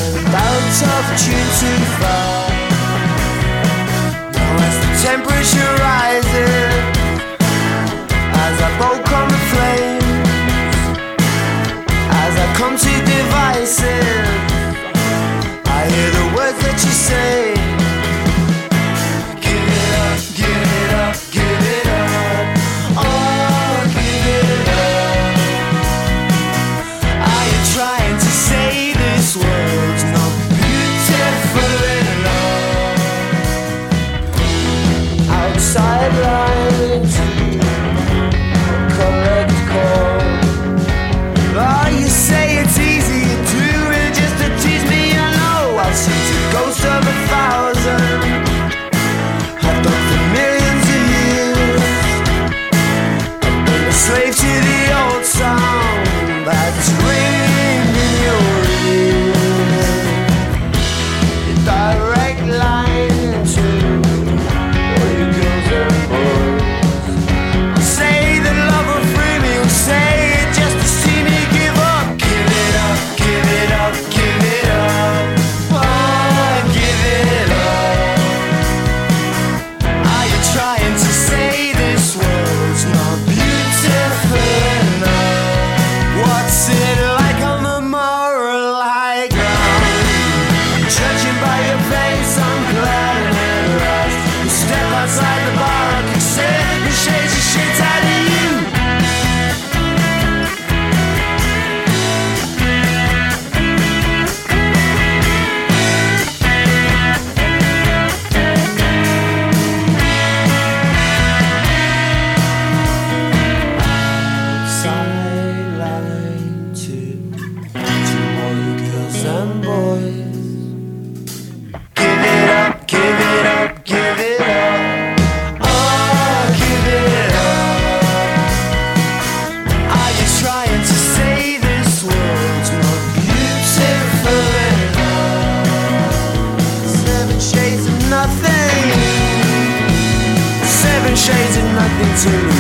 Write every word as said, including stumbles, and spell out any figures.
bounce of tune too far. Now as the temperature rises, as I poke on the flames, as I come to devices, I hear the words that you say. Give it up, give it up, give it up. Oh, give it up. Are you trying to say this world's not beautiful enough? Outside lines, correct call. Oh, you say it's easy to do it just to tease me. I know I've seen the ghost of a thousand. I've done for millions of years. I've been a slave to the old song that's ringing in your ear. A direct line to all you girls and boys. Say that love will free me, or say it just to see me give up. Give it up, give it up, give it up. Oh, give it up. Are you trying to say this world's not beautiful enough? What's it like on the moral high ground? Judging by your face, I'm glad and rise. You step outside the bar, I can say the shades of shit out of you. Sideline to to all you girls and boys. Give it up, give it up, give it up. Oh, give it up. Are you trying to say this world's not beautiful enough? Seven shades of nothing. Seven shades of nothing to